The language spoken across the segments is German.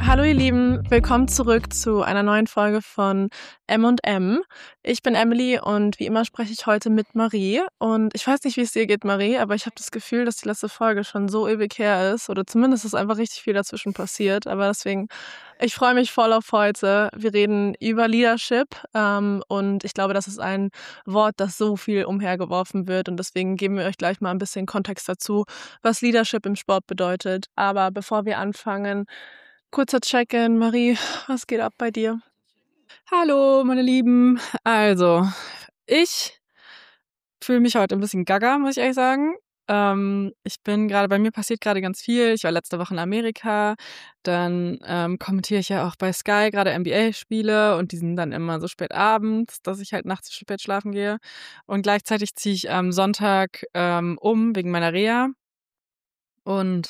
Hallo ihr Lieben, willkommen zurück zu einer neuen Folge von M&M. Ich bin Emily und wie immer spreche ich heute mit Marie. Und ich weiß nicht, wie es dir geht, Marie, aber ich habe das Gefühl, dass die letzte Folge schon so ewig her ist. Oder zumindest ist einfach richtig viel dazwischen passiert. Aber deswegen, ich freue mich voll auf heute. Wir reden über Leadership und ich glaube, das ist ein Wort, das so viel umhergeworfen wird. Und deswegen geben wir euch gleich mal ein bisschen Kontext dazu, was Leadership im Sport bedeutet. Aber bevor wir anfangen, kurzer Check-in. Marie, was geht ab bei dir? Hallo, meine Lieben. Also, ich fühle mich heute ein bisschen gaga, muss ich ehrlich sagen. Bei mir passiert gerade ganz viel. Ich war letzte Woche in Amerika. Dann kommentiere ich ja auch bei Sky gerade NBA-Spiele und die sind dann immer so spät abends, dass ich halt nachts so spät schlafen gehe. Und gleichzeitig ziehe ich am Sonntag wegen meiner Reha. Und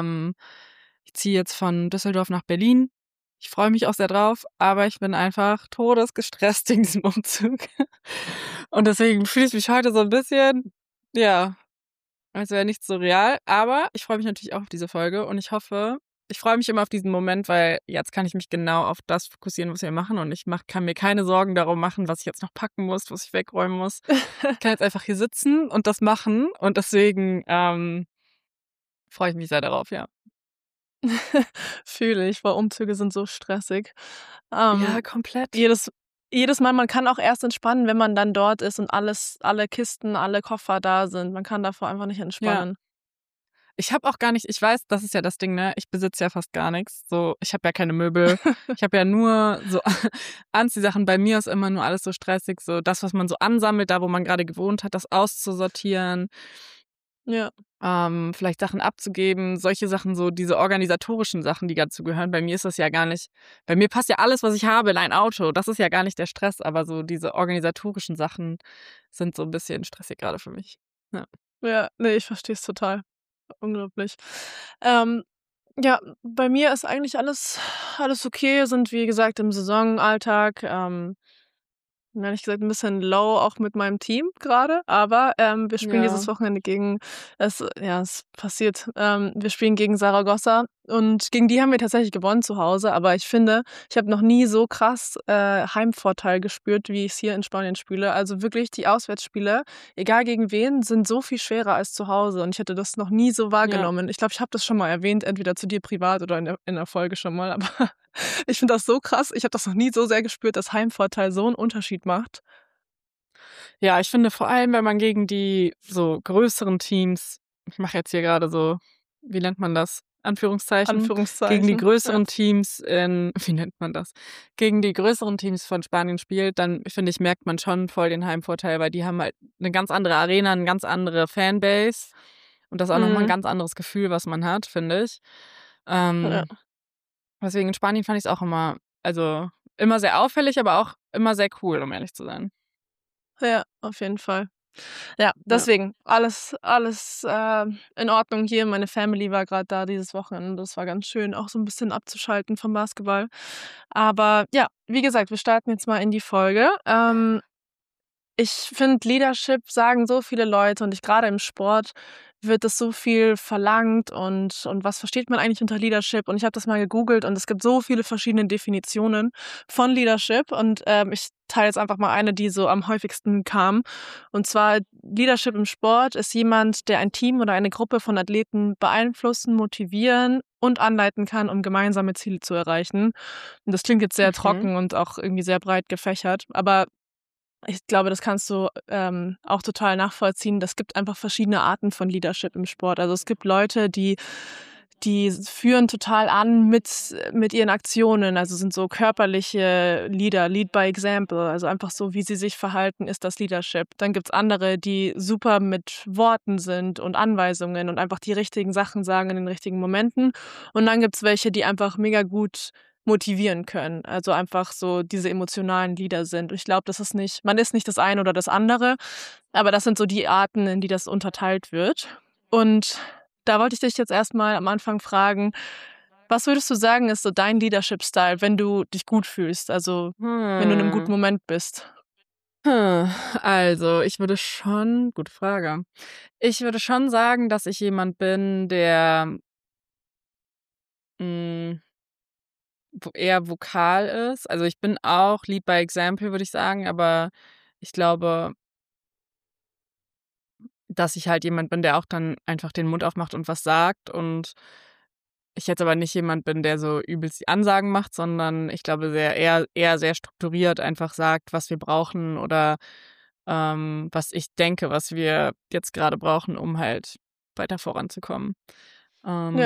ich ziehe jetzt von Düsseldorf nach Berlin. Ich freue mich auch sehr drauf, aber ich bin einfach todesgestresst wegen diesem Umzug. Und deswegen fühle ich mich heute so ein bisschen, ja, als wäre nichts so real. Aber ich freue mich natürlich auch auf diese Folge und ich freue mich immer auf diesen Moment, weil jetzt kann ich mich genau auf das fokussieren, was wir machen und kann mir keine Sorgen darum machen, was ich jetzt noch packen muss, was ich wegräumen muss. Ich kann jetzt einfach hier sitzen und das machen und deswegen freue ich mich sehr darauf, ja. Fühle ich, weil Umzüge sind so stressig. Ähm, Ja, komplett. jedes, jedes Mal, man kann auch erst entspannen, wenn man dann dort ist und alle Kisten, alle Koffer da sind. Man kann davor einfach nicht Ja. entspannen. Ich weiß, das ist ja das Ding, ne? Ich besitze ja fast gar nichts. So, ich habe ja keine Möbel. Ich habe ja nur so Anziehsachen. Bei mir ist immer nur alles so stressig. So das, was man so ansammelt, da wo man gerade gewohnt hat, das auszusortieren, Ja, vielleicht Sachen abzugeben, solche Sachen, so diese organisatorischen Sachen, die dazu gehören. Bei mir ist das ja gar nicht. Bei mir passt ja alles, was ich habe, in ein Auto. Das ist ja gar nicht der Stress, aber so diese organisatorischen Sachen sind so ein bisschen stressig gerade für mich. Ja. ja, nee, ich verstehe es total. Unglaublich. Ähm, ja, bei mir ist eigentlich alles okay, sind wie gesagt im Saisonalltag. Bin ehrlich gesagt ein bisschen low auch mit meinem Team gerade, aber wir spielen Ja. dieses Wochenende es passiert, wir spielen gegen Saragossa und gegen die haben wir tatsächlich gewonnen zu Hause, aber ich finde, ich habe noch nie so krass, Heimvorteil gespürt, wie ich's hier in Spanien spiele. Also wirklich die Auswärtsspiele, egal gegen wen, sind so viel schwerer als zu Hause und ich hätte das noch nie so Ja. wahrgenommen. Ich glaube, ich habe das schon mal erwähnt, entweder zu dir privat oder in der Folge schon mal, aber ich finde das so krass. Ich habe das noch nie so sehr gespürt, dass Heimvorteil so 'n Unterschied macht. Ja, ich finde vor allem, wenn man gegen die so größeren Teams ich mache jetzt hier gerade so, wie nennt man das? Anführungszeichen, gegen die Anführungszeichen. Ja. größeren Teams in wie nennt man das? Gegen die größeren Teams von Spanien spielt, dann finde ich, merkt man schon voll den Heimvorteil, weil die haben halt 'ne ganz andere Arena, 'ne ganz andere Fanbase und das ist auch noch mal 'n Mhm. ganz anderes Gefühl, was man hat, finde ich. Ja. Ähm, deswegen in Spanien fand ich's auch immer sehr auffällig, aber auch immer sehr cool, um ehrlich zu sein. Ja, auf jeden Fall. Ja, Ja. deswegen alles, in Ordnung hier. Meine Family war grad da dieses Wochenende. Das war ganz schön, auch so 'n bisschen abzuschalten vom Basketball. Aber ja, wie gesagt, wir starten jetzt mal in die Folge. Ich finde, Leadership sagen so viele Leute und ich grade im Sport wird das so viel verlangt und was versteht man eigentlich unter Leadership? Und ich habe das mal gegoogelt und es gibt so viele verschiedene Definitionen von Leadership und, ich teile jetzt einfach mal eine, die so am häufigsten kam. Und zwar Leadership im Sport ist jemand, der ein Team oder eine Gruppe von Athleten beeinflussen, motivieren und anleiten kann, um gemeinsame Ziele zu erreichen. Und das klingt jetzt sehr Mhm. trocken und auch irgendwie sehr breit gefächert, aber ich glaube, das kannst du, auch total nachvollziehen. Das gibt einfach verschiedene Arten von Leadership im Sport. Also, es gibt Leute, die führen total an mit ihren Aktionen, also, sind so körperliche Leader, Lead by Example, also, einfach so, wie sie sich verhalten, ist das Leadership. Dann gibt's andere, die super mit Worten sind und Anweisungen und einfach die richtigen Sachen sagen in den richtigen Momenten. Und dann gibt's welche, die einfach mega gut motivieren können, also einfach so diese emotionalen Leader sind. Und ich glaube, man ist nicht das eine oder das andere, aber das sind so die Arten, in die das unterteilt wird. Und da wollte ich dich jetzt erst mal am Anfang fragen, was würdest du sagen, ist so dein Leadership-Style, wenn du dich gut fühlst, also wenn du in 'nem guten Hm. Moment bist? Also, gute Frage. Ich würde schon sagen, dass ich jemand bin, der, hm eher vokal ist. Also ich bin auch Lead by Example, würde ich sagen, aber ich glaube, dass ich halt jemand bin, der auch dann einfach den Mund aufmacht und was sagt. Und ich jetzt aber nicht jemand bin, der so übelst die Ansagen macht, sondern ich glaube, eher sehr strukturiert einfach sagt, was wir brauchen oder was ich denke, was wir jetzt gerade brauchen, um halt weiter voranzukommen. Ja.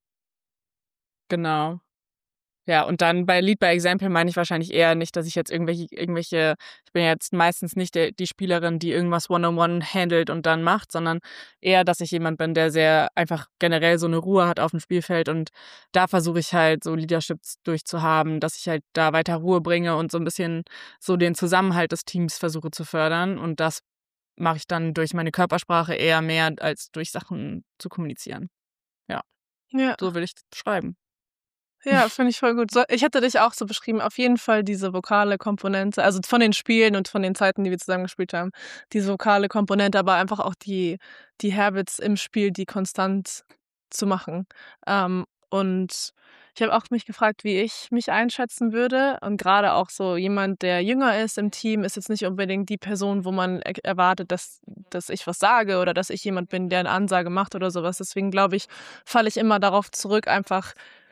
Genau. Ja, und dann bei Lead by Example meine ich wahrscheinlich eher nicht, dass ich jetzt ich bin ja jetzt meistens nicht die Spielerin, die irgendwas One-on-One handelt und dann macht, sondern eher, dass ich jemand bin, der sehr einfach generell so eine Ruhe hat auf dem Spielfeld und da versuche ich halt so Leadership durchzuhaben, dass ich halt da weiter Ruhe bringe und so ein bisschen so den Zusammenhalt des Teams versuche zu fördern und das mache ich dann durch meine Körpersprache eher mehr als durch Sachen zu kommunizieren. Ja, Ja. so will ich das beschreiben. Ja, finde ich voll gut. Ich hätte dich auch so beschrieben, auf jeden Fall diese vokale Komponente, also von den Spielen und von den Zeiten, die wir zusammen gespielt haben, diese vokale Komponente, aber einfach auch die Habits im Spiel, die konstant zu machen. Und ich habe auch mich gefragt, wie ich mich einschätzen würde. Und gerade auch so jemand, der jünger ist im Team, ist jetzt nicht unbedingt die Person, wo man erwartet, dass ich was sage oder dass ich jemand bin, der eine Ansage macht oder sowas. Deswegen glaube ich, falle ich immer darauf zurück, einfach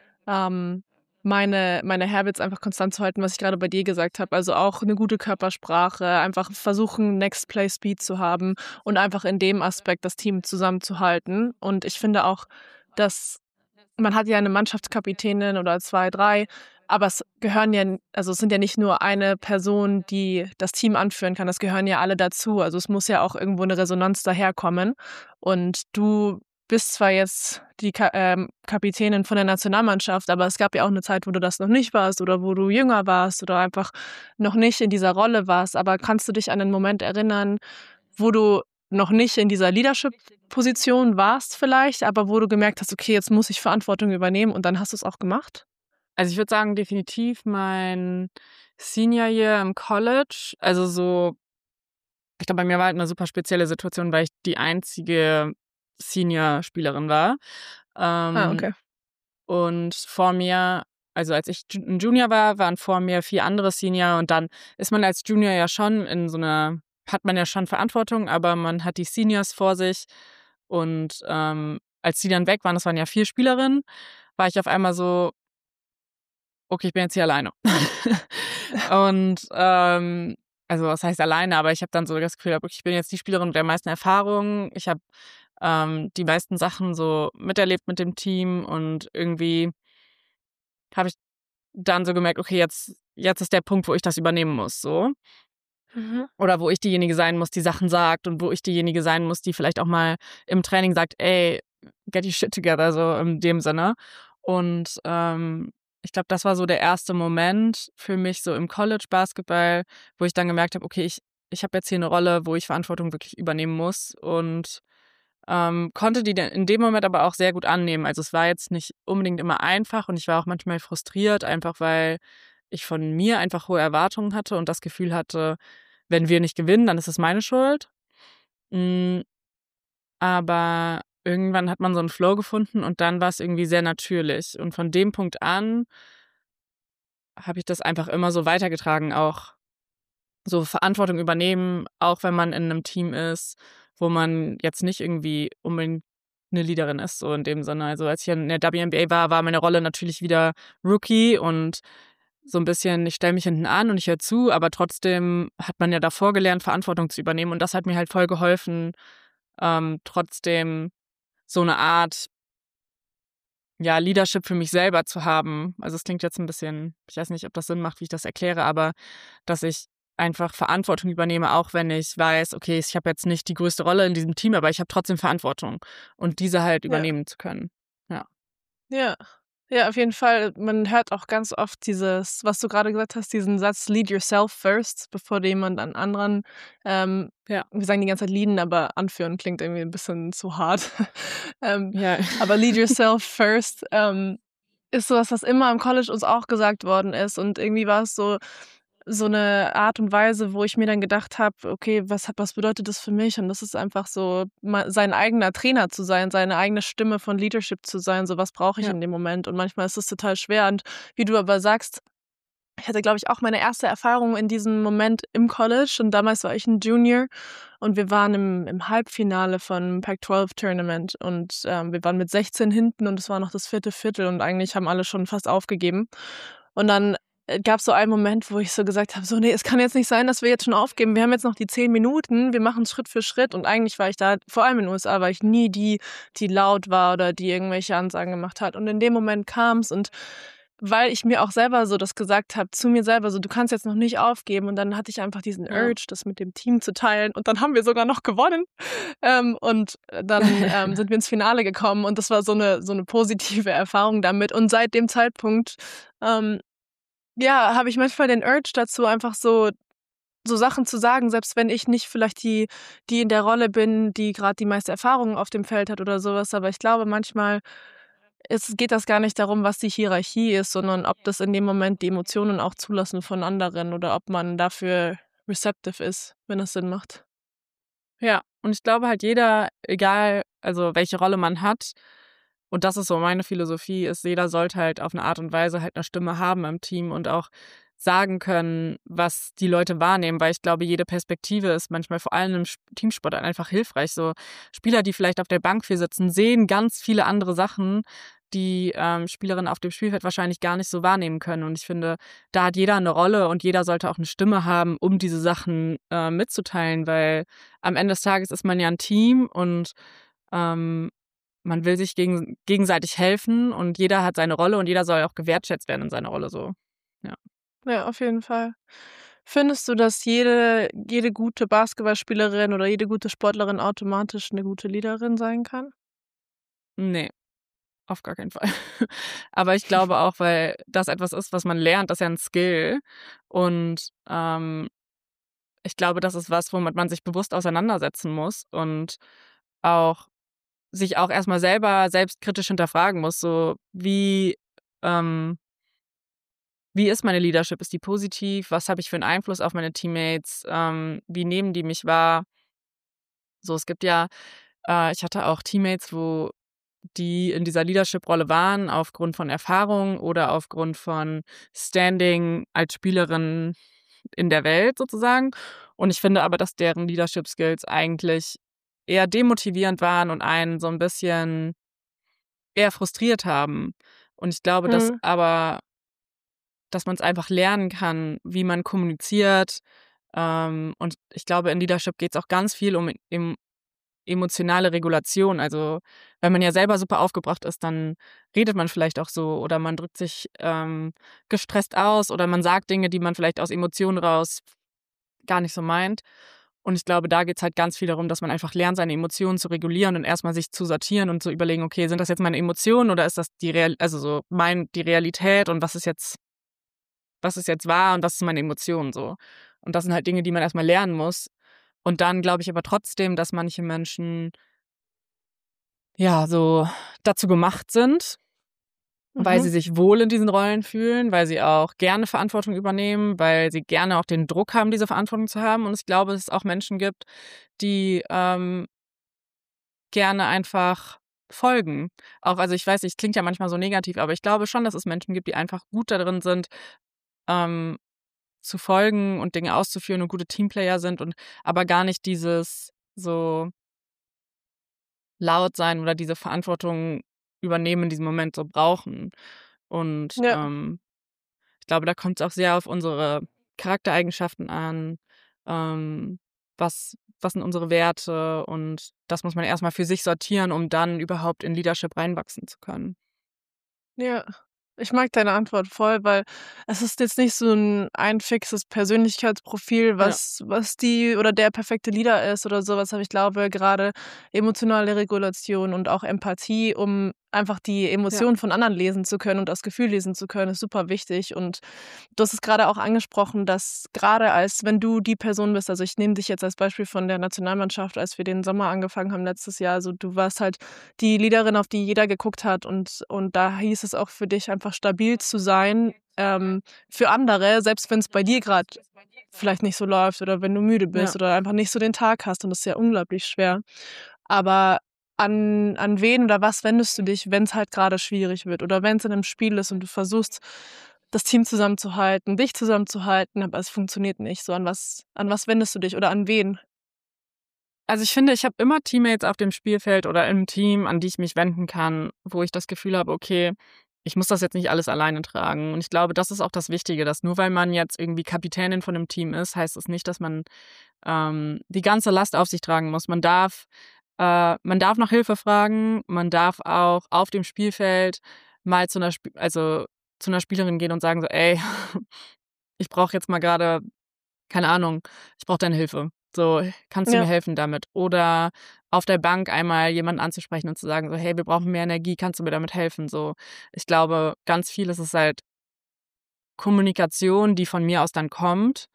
meine Habits einfach konstant zu halten, was ich gerade bei dir gesagt habe. Also auch eine gute Körpersprache, einfach versuchen, Next Play Speed zu haben und einfach in dem Aspekt das Team zusammenzuhalten. Und ich finde auch, dass man hat ja eine Mannschaftskapitänin oder 2, 3, aber es sind ja nicht nur eine Person, die das Team anführen kann, das gehören ja alle dazu. Also es muss ja auch irgendwo eine Resonanz daherkommen. Und du bist zwar jetzt die Kapitänin von der Nationalmannschaft, aber es gab ja auch eine Zeit, wo du das noch nicht warst oder wo du jünger warst oder einfach noch nicht in dieser Rolle warst. Aber kannst du dich an einen Moment erinnern, wo du noch nicht in dieser Leadership-Position warst vielleicht, aber wo du gemerkt hast, okay, jetzt muss ich Verantwortung übernehmen und dann hast du es auch gemacht? Also ich würde sagen, definitiv mein Senior Year im College. Also so, ich glaube, bei mir war halt eine super spezielle Situation, weil ich die einzige Senior-Spielerin war. Ah, Ähm, okay. und vor mir, also als ich ein Junior war, waren vor mir 4 andere Senior und dann ist man als Junior ja schon hat man ja schon Verantwortung, aber man hat die Seniors vor sich und als die dann weg waren, das waren ja 4 Spielerinnen, war ich auf einmal so, okay, ich bin jetzt hier alleine. Und, also was heißt alleine, aber ich habe dann so das Gefühl, okay, ich bin jetzt die Spielerin mit der meisten Erfahrung. Ich habe die meisten Sachen so miterlebt mit dem Team und irgendwie habe ich dann so gemerkt, okay, jetzt ist der Punkt, wo ich das übernehmen muss, so. Mhm. Oder wo ich diejenige sein muss, die Sachen sagt und wo ich diejenige sein muss, die vielleicht auch mal im Training sagt, ey, get your shit together, so in dem Sinne. Und ich glaube, das war so der erste Moment für mich so im College-Basketball, wo ich dann gemerkt habe, okay, ich habe jetzt hier eine Rolle, wo ich Verantwortung wirklich übernehmen muss und konnte die dann in dem Moment aber auch sehr gut annehmen. Also es war jetzt nicht unbedingt immer einfach und ich war auch manchmal frustriert, einfach weil ich von mir einfach hohe Erwartungen hatte und das Gefühl hatte, wenn wir nicht gewinnen, dann ist es meine Schuld. Mm, aber irgendwann hat man so einen Flow gefunden und dann war es irgendwie sehr natürlich. Und von dem Punkt an habe ich das einfach immer so weitergetragen, auch so Verantwortung übernehmen, auch wenn man in einem Team ist, wo man jetzt nicht irgendwie unbedingt eine Leaderin ist, so in dem Sinne. Also als ich in der WNBA war, war meine Rolle natürlich wieder Rookie und so ein bisschen, ich stelle mich hinten an und ich höre zu, aber trotzdem hat man ja davor gelernt, Verantwortung zu übernehmen und das hat mir halt voll geholfen, trotzdem so eine Art, ja, Leadership für mich selber zu haben. Also es klingt jetzt ein bisschen, ich weiß nicht, ob das Sinn macht, wie ich das erkläre, aber dass ich einfach Verantwortung übernehme, auch wenn ich weiß, okay, ich habe jetzt nicht die größte Rolle in diesem Team, aber ich habe trotzdem Verantwortung und diese halt Ja. übernehmen zu können. Ja. Ja. Ja, auf jeden Fall. Man hört auch ganz oft dieses, was du gerade gesagt hast, diesen Satz „Lead yourself first", bevor du jemand an anderen Ja. wir sagen die ganze Zeit leaden, aber anführen klingt irgendwie ein bisschen zu hart. Ja. Aber „Lead yourself first", ist so was, was immer im College uns auch gesagt worden ist und irgendwie war es so so eine Art und Weise, wo ich mir dann gedacht habe, okay, was bedeutet das für mich? Und das ist einfach so, sein eigener Trainer zu sein, seine eigene Stimme von Leadership zu sein. So was brauche ich Ja. in dem Moment. Und manchmal ist es total schwer. Und wie du aber sagst, ich hatte, glaube ich, auch meine erste Erfahrung in diesem Moment im College. Und damals war ich ein Junior und wir waren im Halbfinale von Pac-12-Tournament. Und wir waren mit 16 hinten und es war noch das vierte Viertel und eigentlich haben alle schon fast aufgegeben. Und dann gab es so einen Moment, wo ich so gesagt habe, so, nee, es kann jetzt nicht sein, dass wir jetzt schon aufgeben. Wir haben jetzt noch die 10 Minuten, wir machen Schritt für Schritt. Und eigentlich war ich da, vor allem in den USA, war ich nie die laut war oder die irgendwelche Ansagen gemacht hat. Und in dem Moment kam es und weil ich mir auch selber so das gesagt habe, zu mir selber so, du kannst jetzt noch nicht aufgeben. Und dann hatte ich einfach diesen Ja. Urge, das mit dem Team zu teilen. Und dann haben wir sogar noch gewonnen. Und dann sind wir ins Finale gekommen. Und das war so eine positive Erfahrung damit. Und seit dem Zeitpunkt, ja, habe ich manchmal den Urge dazu, einfach so Sachen zu sagen, selbst wenn ich nicht vielleicht die in der Rolle bin, die gerade die meiste Erfahrung auf dem Feld hat oder sowas. Aber ich glaube, manchmal geht das gar nicht darum, was die Hierarchie ist, sondern ob das in dem Moment die Emotionen auch zulassen von anderen oder ob man dafür receptive ist, wenn das Sinn macht. Ja, und ich glaube halt jeder, egal, also welche Rolle man hat, und das ist so meine Philosophie, ist, jeder sollte halt auf eine Art und Weise halt eine Stimme haben im Team und auch sagen können, was die Leute wahrnehmen, weil ich glaube, jede Perspektive ist manchmal vor allem im Teamsport einfach hilfreich. So Spieler, die vielleicht auf der Bank viel sitzen, sehen ganz viele andere Sachen, die Spielerinnen auf dem Spielfeld wahrscheinlich gar nicht so wahrnehmen können. Und ich finde, da hat jeder eine Rolle und jeder sollte auch eine Stimme haben, um diese Sachen mitzuteilen, weil am Ende des Tages ist man ja ein Team und man will sich gegenseitig helfen und jeder hat seine Rolle und jeder soll auch gewertschätzt werden in seiner Rolle so. Ja. Ja, auf jeden Fall. Findest du, dass jede gute Basketballspielerin oder jede gute Sportlerin automatisch eine gute Leaderin sein kann? Nee, auf gar keinen Fall. Aber ich glaube auch, weil das etwas ist, was man lernt, das ist ja ein Skill. Und ich glaube, das ist was, womit man sich bewusst auseinandersetzen muss und auch sich auch erstmal selber selbstkritisch hinterfragen muss, so ähm, wie ist meine Leadership? Ist die positiv? Was habe ich für einen Einfluss auf meine Teammates? Wie nehmen die mich wahr? So, es gibt ja, ich hatte auch Teammates, wo die in dieser Leadership-Rolle waren, aufgrund von Erfahrung oder aufgrund von Standing als Spielerin in der Welt sozusagen. Und ich finde aber, dass deren Leadership-Skills eigentlich eher demotivierend waren und einen so ein bisschen eher frustriert haben. Und ich glaube, Mhm. dass man es einfach lernen kann, wie man kommuniziert. Und ich glaube, in Leadership geht es auch ganz viel um emotionale Regulation. Also wenn man ja selber super aufgebracht ist, dann redet man vielleicht auch so oder man drückt sich gestresst aus oder man sagt Dinge, die man vielleicht aus Emotionen raus gar nicht so meint. Und ich glaube, da geht es halt ganz viel darum, dass man einfach lernt, seine Emotionen zu regulieren und erstmal sich zu sortieren und zu überlegen, okay, sind das jetzt meine Emotionen oder ist das die Realität und was ist jetzt wahr und was ist meine Emotion so. Und das sind halt Dinge, die man erstmal lernen muss. Und dann glaube ich aber trotzdem, dass manche Menschen ja so dazu gemacht sind, weil Mhm. sie sich wohl in diesen Rollen fühlen, weil sie auch gerne Verantwortung übernehmen, weil sie gerne auch den Druck haben, diese Verantwortung zu haben. Und ich glaube, dass es auch Menschen gibt, die gerne einfach folgen. Auch, also ich weiß nicht, klingt ja manchmal so negativ, aber ich glaube schon, dass es Menschen gibt, die einfach gut darin sind, ähm, zu folgen und Dinge auszuführen und gute Teamplayer sind und aber gar nicht dieses so laut sein oder diese Verantwortung übernehmen in diesem Moment so brauchen. Und Ja. ich glaube, da kommt es auch sehr auf unsere Charaktereigenschaften an, was sind unsere Werte und das muss man erstmal für sich sortieren, um dann überhaupt in Leadership reinwachsen zu können. Ja, ich mag deine Antwort voll, weil es ist jetzt nicht so ein fixes Persönlichkeitsprofil, Ja, was die oder der perfekte Leader ist oder sowas. Aber ich glaube, gerade emotionale Regulation und auch Empathie, um einfach die Ja. Emotionen von anderen lesen zu können und das Gefühl lesen zu können, ist super wichtig. Und du hast es gerade auch angesprochen, dass gerade als wenn du die Person bist, also ich nehme dich jetzt als Beispiel von der Nationalmannschaft, als wir den Sommer angefangen haben letztes Jahr, also du warst halt die Leaderin, auf die jeder geguckt hat und da hieß es auch für dich einfach stabil zu sein, für andere, selbst wenn es bei dir gerade vielleicht nicht so läuft oder wenn du müde bist Ja. oder einfach nicht so den Tag hast und das ist ja unglaublich schwer. Aber an wen oder was wendest du dich, wenn es halt gerade schwierig wird oder wenn es in einem Spiel ist und du versuchst, das Team zusammenzuhalten, dich zusammenzuhalten, aber es funktioniert nicht. So an was wendest du dich oder an wen? Also ich finde, ich habe immer Teammates auf dem Spielfeld oder im Team, an die ich mich wenden kann, wo ich das Gefühl habe, okay, ich muss das jetzt nicht alles alleine tragen. Und ich glaube, das ist auch das Wichtige, dass nur weil man jetzt irgendwie Kapitänin von einem Team ist, heißt es nicht, dass man die ganze Last auf sich tragen muss. Man darf nach Hilfe fragen, man darf auch auf dem Spielfeld mal zu einer Spielerin gehen und sagen so, ey, ich brauche jetzt mal gerade, keine Ahnung, ich brauche deine Hilfe. So, kannst du mir Ja, helfen damit? Oder auf der Bank einmal jemanden anzusprechen und zu sagen so, hey, wir brauchen mehr Energie, kannst du mir damit helfen? So, ich glaube, ganz viel ist es halt Kommunikation, die von mir aus dann kommt.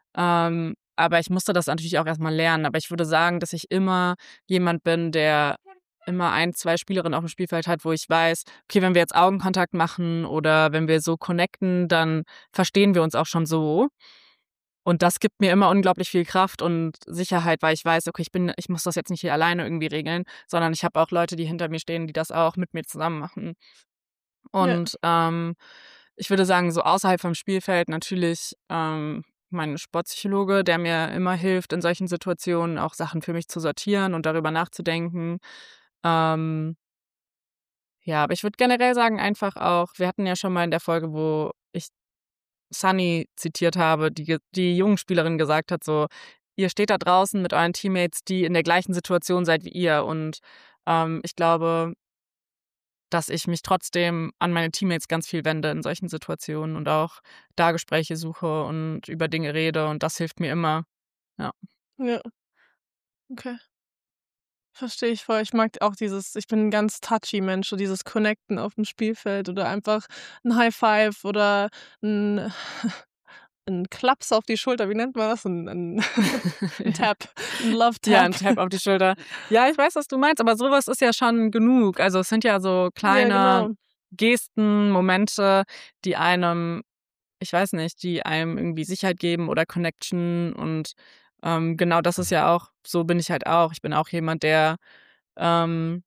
Aber ich musste das natürlich auch erstmal lernen. Aber ich würde sagen, dass ich immer jemand bin, der immer ein, zwei Spielerinnen auf dem Spielfeld hat, wo ich weiß, okay, wenn wir jetzt Augenkontakt machen oder wenn wir so connecten, dann verstehen wir uns auch schon so. Und das gibt mir immer unglaublich viel Kraft und Sicherheit, weil ich weiß, okay, ich muss das jetzt nicht hier alleine irgendwie regeln, sondern ich habe auch Leute, die hinter mir stehen, die das auch mit mir zusammen machen. ja, Und ich würde sagen, so außerhalb vom Spielfeld natürlich mein Sportpsychologe, der mir immer hilft, in solchen Situationen auch Sachen für mich zu sortieren und darüber nachzudenken. Ähm, ja, aber ich würde generell sagen, einfach auch, wir hatten ja schon mal in der Folge, wo ich Sunny zitiert habe, die jungen Spielerin gesagt hat, so, ihr steht da draußen mit euren Teammates, die in der gleichen Situation seid wie ihr. Und ich glaube, dass ich mich trotzdem an meine Teammates ganz viel wende in solchen Situationen und auch da Gespräche suche und über Dinge rede und das hilft mir immer. Ja. ja, okay. Verstehe ich voll. Ich mag auch ich bin 'n ganz touchy Mensch, so dieses Connecten auf dem Spielfeld oder einfach ein High Five oder ein 'n Klaps auf die Schulter. Wie nennt man das? 'N 'n Tap, 'n Love Ja, Tap. ein Tap auf die Schulter. Ja, ich weiß, was du meinst, aber sowas ist ja schon genug. Also, es sind ja so Ja, kleine genau. Gesten, Momente, die einem ich weiß nicht, die einem irgendwie Sicherheit geben oder Connection und genau das ist ja auch so bin ich halt auch. Ich bin auch jemand, der ähm,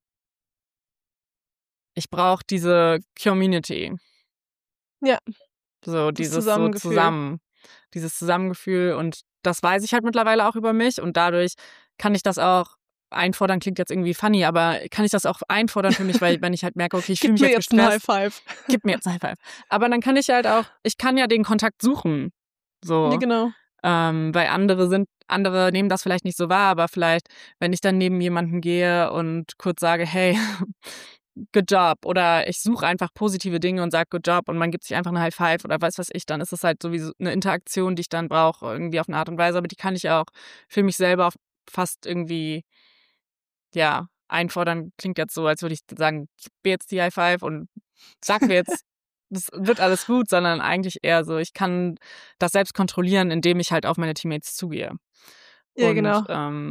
ich brauche diese Community, Ja, so das dieses so Zusammengefühl. zusammen dieses Zusammengefühl und das weiß ich halt mittlerweile auch über mich und dadurch kann ich das auch einfordern klingt jetzt irgendwie funny, aber kann ich das auch einfordern für mich, weil wenn ich halt merke, okay, ich fühle Gib mich mir jetzt jetzt 'n High gestresst, Five. gib mir jetzt 'n High Five. Aber dann kann ich halt auch ich kann ja den Kontakt suchen, Ja, so. genau. Weil andere nehmen das vielleicht nicht so wahr, aber vielleicht, wenn ich dann neben jemanden gehe und kurz sage: „Hey, good job“ oder ich suche einfach positive Dinge und sage: „Good job“ und man gibt sich einfach 'ne High Five oder weiß was ich, dann ist es halt sowieso 'ne Interaktion, die ich dann brauche irgendwie auf 'ne Art und Weise, aber die kann ich auch für mich selber fast irgendwie, ja, einfordern. Klingt jetzt so, als würde ich sagen: „Gib mir jetzt die High Five und sag mir jetzt, das wird alles gut“, sondern eigentlich eher so, ich kann das selbst kontrollieren, indem ich halt auf meine Teammates zugehe. Ja, Und, genau.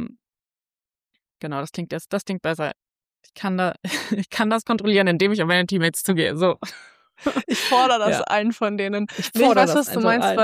genau, das klingt besser. Ich kann da ich kann das kontrollieren, indem ich auf meine Teammates zugehe, so. Ich fordere das Ja, ein von denen. ich Ne, ich fordere weiß, das was du einfach meinst, ein.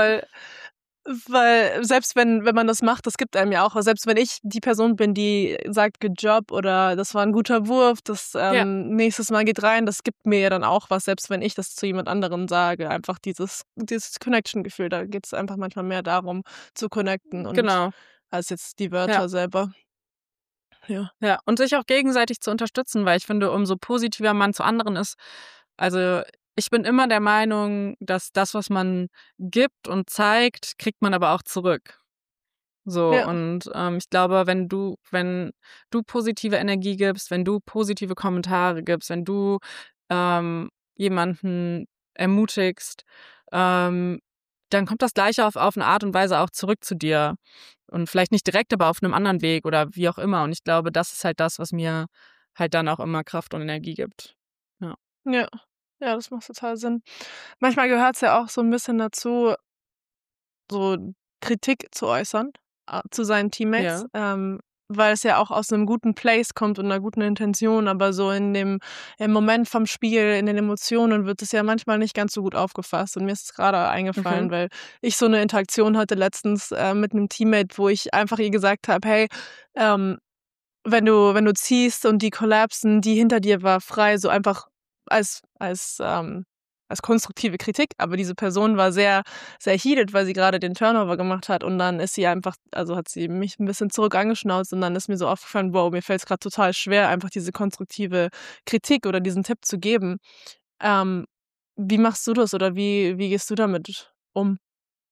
weil selbst wenn man das macht, das gibt einem ja auch was. Selbst wenn ich die Person bin, die sagt: „Good job“ oder „Das war 'n guter Wurf, Ja, nächstes Mal geht rein“, das gibt mir ja dann auch was, selbst wenn ich das zu jemand anderem sage. Einfach dieses Connection-Gefühl, da geht's einfach manchmal mehr darum, zu connecten und genau. als jetzt die Ja. Wörter selber. Ja. Ja, und sich auch gegenseitig zu unterstützen, weil ich finde, umso positiver man zu anderen ist also, ich bin immer der Meinung, dass das, was man gibt und zeigt, kriegt man aber auch zurück. So, Ja, und ich glaube, wenn du positive Energie gibst, wenn du positive Kommentare gibst, wenn du jemanden ermutigst, ähm, dann kommt das Gleiche auf eine Art und Weise auch zurück zu dir. Und vielleicht nicht direkt, aber auf einem anderen Weg oder wie auch immer. Und ich glaube, das ist halt das, was mir halt dann auch immer Kraft und Energie gibt. Ja. Ja. Ja, das macht total Sinn. Manchmal gehört's ja auch so 'n bisschen dazu, so Kritik zu äußern, zu seinen Teammates, Ja. weil es ja auch aus 'nem guten Place kommt und 'ner guten Intention, aber so im Moment vom Spiel, in den Emotionen wird es ja manchmal nicht ganz so gut aufgefasst. Und mir ist es grade Mhm. eingefallen, weil ich so 'ne Interaktion hatte letztens, mit 'nem Teammate, wo ich einfach ihr gesagt habe: „Hey, ähm, wenn du ziehst und die kollapsen, die hinter dir war frei", so einfach als konstruktive Kritik, aber diese Person war sehr, sehr heated, weil sie grade den Turnover gemacht hat und dann ist sie einfach also, hat sie mich 'n bisschen zurück angeschnauzt und dann ist mir so aufgefallen: „Wow, mir fällt's grad total schwer, einfach diese konstruktive Kritik oder diesen Tipp zu geben." Ähm, Wie machst du das oder wie gehst du damit um?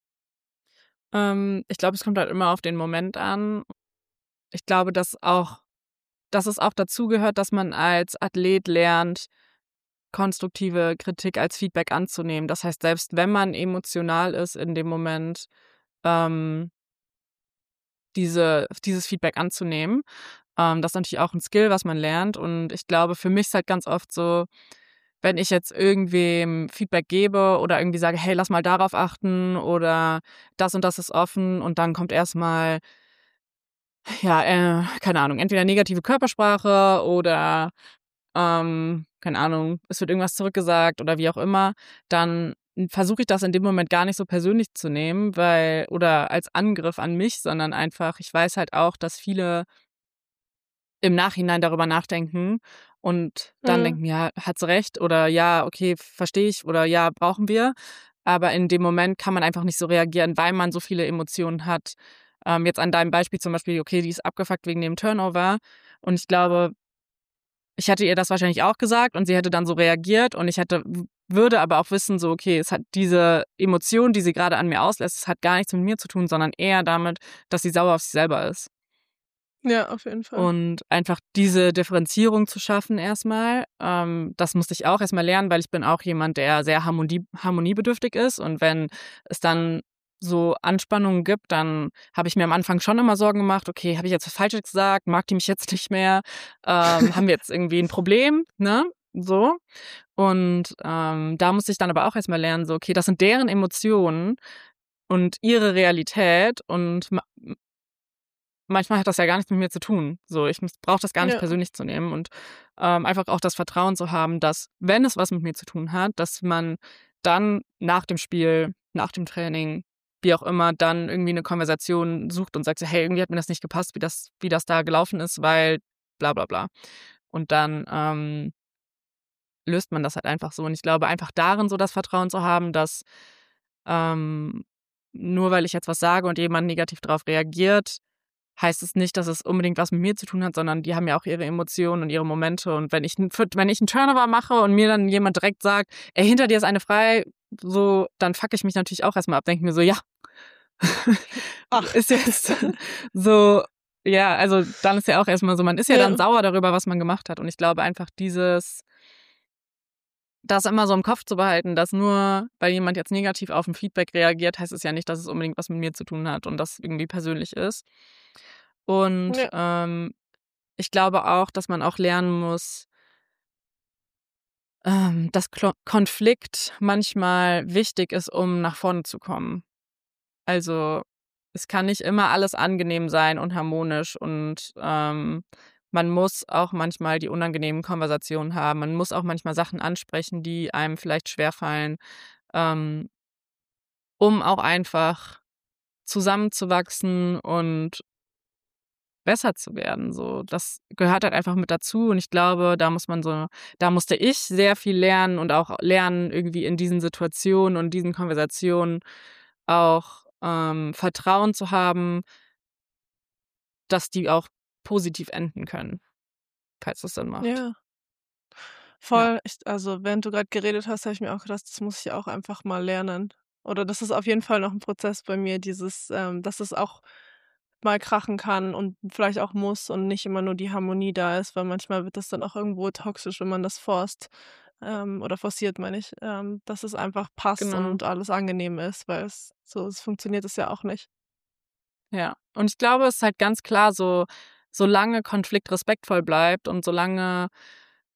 Ich glaube, es kommt halt immer auf den Moment an. Ich glaube, dass es auch dazugehört, dass man als Athlet lernt, konstruktive Kritik als Feedback anzunehmen. Das heißt, selbst wenn man emotional ist in dem Moment, ähm, dieses Feedback anzunehmen. Das ist natürlich auch 'n Skill, was man lernt. Und ich glaube, für mich ist halt ganz oft so, wenn ich jetzt irgendwem Feedback gebe oder irgendwie sage: „Hey, lass mal darauf achten" oder „Das und das ist offen" und dann kommt erst mal, ja, keine Ahnung, entweder negative Körpersprache oder, keine Ahnung, es wird irgendwas zurückgesagt oder wie auch immer, dann versuche ich das in dem Moment gar nicht so persönlich zu nehmen, weil oder als Angriff an mich, sondern einfach ich weiß halt auch, dass viele im Nachhinein darüber nachdenken und dann Mhm. denken: „Ja, hat sie recht" oder „Ja, okay, verstehe ich" oder „Ja, brauchen wir." Aber in dem Moment kann man einfach nicht so reagieren, weil man so viele Emotionen hat. Jetzt an deinem Beispiel zum Beispiel, okay, die ist abgefuckt wegen dem Turnover und ich glaube, ich hätte ihr das wahrscheinlich auch gesagt und sie hätte dann so reagiert und ich hätte würde aber auch wissen, so, okay, es hat diese Emotion, die sie grade an mir auslässt, es hat gar nichts mit mir zu tun, sondern eher damit, dass sie sauer auf sich selber ist. Ja, auf jeden Fall. Und einfach diese Differenzierung zu schaffen erstmal, das musste ich auch erstmal lernen, weil ich bin auch jemand, der sehr harmoniebedürftig ist. Und wenn es dann so Anspannungen gibt, dann habe ich mir am Anfang schon immer Sorgen gemacht: „Okay, habe ich jetzt was Falsches gesagt? Mag die mich jetzt nicht mehr? Haben wir jetzt irgendwie ein Problem", ne, so. Und, da musste ich dann aber auch erstmal lernen, so: Okay, das sind deren Emotionen und ihre Realität und manchmal hat das ja gar nichts mit mir zu tun. So, ich brauche das gar nicht Ja, persönlich zu nehmen und, einfach auch das Vertrauen zu haben, dass, wenn es was mit mir zu tun hat, dass man dann nach dem Spiel, nach dem Training, wie auch immer, dann irgendwie 'ne Konversation sucht und sagt so: „Hey, irgendwie hat mir das nicht gepasst, wie das da gelaufen ist, weil bla bla bla." Und dann, löst man das halt einfach so. Und ich glaube, einfach darin so das Vertrauen zu haben, dass, ähm, nur weil ich jetzt was sage und jemand negativ drauf reagiert, heißt es nicht, dass es unbedingt was mit mir zu tun hat, sondern die haben ja auch ihre Emotionen und ihre Momente. Und wenn ich 'n Turnover mache und mir dann jemand direkt sagt: „Ey, hinter dir ist eine frei", so, dann fucke ich mich natürlich auch erst mal ab, denke mir so: „Ja, ach. ist jetzt so." Ja, also, dann ist ja auch erst mal so man ist ja dann Ja, sauer darüber, was man gemacht hat. Und ich glaube einfach das immer so im Kopf zu behalten, dass nur weil jemand jetzt negativ auf 'n Feedback reagiert, heißt es ja nicht, dass es unbedingt was mit mir zu tun hat und das irgendwie persönlich ist. Und, ja, ich glaube auch, dass man auch lernen muss, dass Konflikt manchmal wichtig ist, um nach vorne zu kommen. Also, es kann nicht immer alles angenehm sein und harmonisch und, man muss auch manchmal die unangenehmen Konversationen haben. Man muss auch manchmal Sachen ansprechen, die einem vielleicht schwerfallen, ähm, um auch einfach zusammenzuwachsen und besser zu werden, so. Das gehört halt einfach mit dazu und ich glaube, da musste ich sehr viel lernen und auch lernen, irgendwie in diesen Situationen und diesen Konversationen auch, Vertrauen zu haben, dass die auch positiv enden können, falls das Sinn macht. ja. Ja, Voll. Also, während du grad geredet hast, habe ich mir auch gedacht, das muss ich auch einfach mal lernen. Oder das ist auf jeden Fall noch 'n Prozess bei mir, dass es auch mal krachen kann und vielleicht auch muss und nicht immer nur die Harmonie da ist, weil manchmal wird das dann auch irgendwo toxisch, wenn man das oder forciert, meine ich, dass es einfach passt genau. und alles angenehm ist, weil es funktioniert es ja auch nicht. Ja. Und ich glaube, es ist halt ganz klar so, solange Konflikt respektvoll bleibt und solange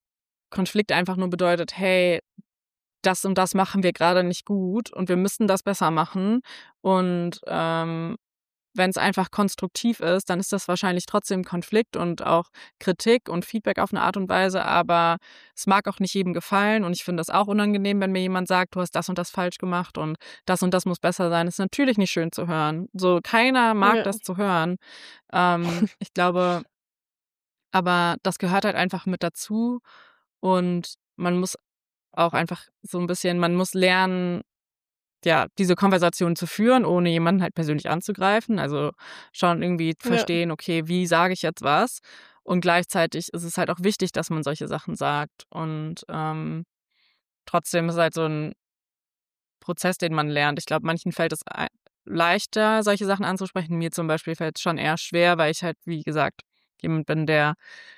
Konflikt einfach nur bedeutet, hey, das und das machen wir gerade nicht gut und wir müssen das besser machen. Und wenn es einfach konstruktiv ist, dann ist das wahrscheinlich trotzdem Konflikt und auch Kritik und Feedback auf eine Art und Weise, aber es mag auch nicht jedem gefallen und ich finde das auch unangenehm, wenn mir jemand sagt, du hast das und das falsch gemacht und das muss besser sein. Ist natürlich nicht schön zu hören. So, keiner mag Ja. das zu hören. Ich glaube, aber das gehört halt einfach mit dazu und man muss auch einfach so ein bisschen man muss lernen, ja, diese Konversation zu führen, ohne jemanden halt persönlich anzugreifen. Also, schon irgendwie Ja. verstehen: „Okay, wie sage ich jetzt was?“ Und gleichzeitig ist es halt auch wichtig, dass man solche Sachen sagt. Und, trotzdem ist es halt so 'n Prozess, den man lernt. Ich glaube, manchen fällt es leichter, solche Sachen anzusprechen. Mir zum Beispiel fällt es schon eher schwer, weil ich halt, wie gesagt, jemand bin, der,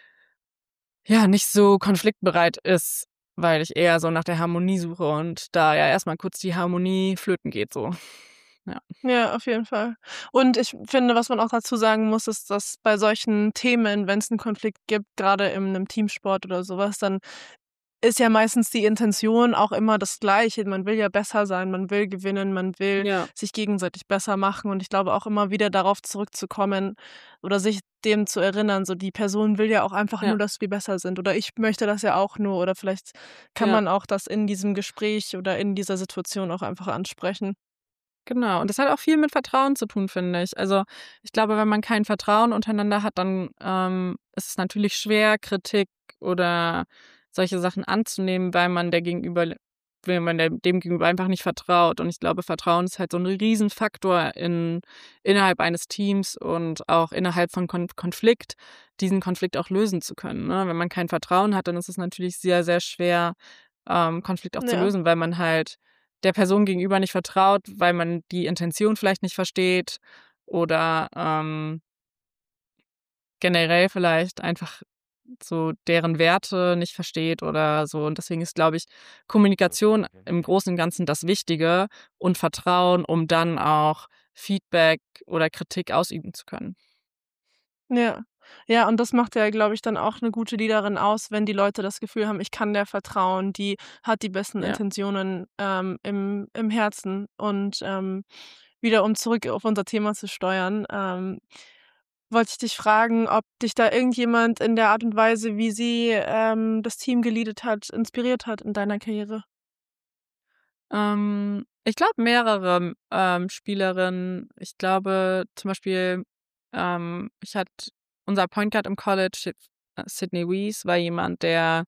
ja, nicht so konfliktbereit ist, weil ich eher so nach der Harmonie suche und da ja erst mal kurz die Harmonie flöten geht so. Ja. Ja, auf jeden Fall. Und ich finde, was man auch dazu sagen muss, ist, dass bei solchen Themen, wenn es 'n Konflikt gibt, grade in 'nem Teamsport oder so was, dann ist ja meistens die Intention auch immer das Gleiche. Man will ja besser sein, man will gewinnen, man will Ja, sich gegenseitig besser machen und ich glaube auch immer wieder darauf zurückzukommen oder sich dem zu erinnern, so die Person will ja auch einfach ja, nur, dass wir besser sind oder ich möchte das ja auch nur oder vielleicht kann ja, man auch das in diesem Gespräch oder in dieser Situation auch einfach ansprechen. genau. Und das hat auch viel mit Vertrauen zu tun, finde ich. Also, ich glaube, wenn man kein Vertrauen untereinander hat, dann, ist es natürlich schwer, Kritik oder solche Sachen anzunehmen, weil man dem Gegenüber einfach nicht vertraut. Und ich glaube, Vertrauen ist halt so 'n Riesenfaktor innerhalb eines Teams und auch innerhalb von Konflikt, diesen Konflikt auch lösen zu können, ne? Wenn man kein Vertrauen hat, dann ist es natürlich sehr, sehr schwer, Konflikt auch zu Ja. lösen, weil man halt der Person gegenüber nicht vertraut, weil man die Intention vielleicht nicht versteht oder, generell vielleicht einfach so deren Werte nicht versteht oder so. Und deswegen ist, glaube ich, Kommunikation im Großen und Ganzen das Wichtige und Vertrauen, um dann auch Feedback oder Kritik ausüben zu können. Ja. Ja, und das macht ja, glaube ich, dann auch 'ne gute Leaderin aus, wenn die Leute das Gefühl haben: „Ich kann der vertrauen, die hat die besten Ja. Intentionen, im Herzen.“ Und, wieder um zurück auf unser Thema zu steuern, wollte ich dich fragen, ob dich da irgendjemand in der Art und Weise, wie sie, das Team geleadet hat, inspiriert hat in deiner Karriere? Ich glaube mehrere, Spielerinnen. Ich glaube zum Beispiel, ich hatte unser Point Guard im College, Sydney Wiese, war jemand, der,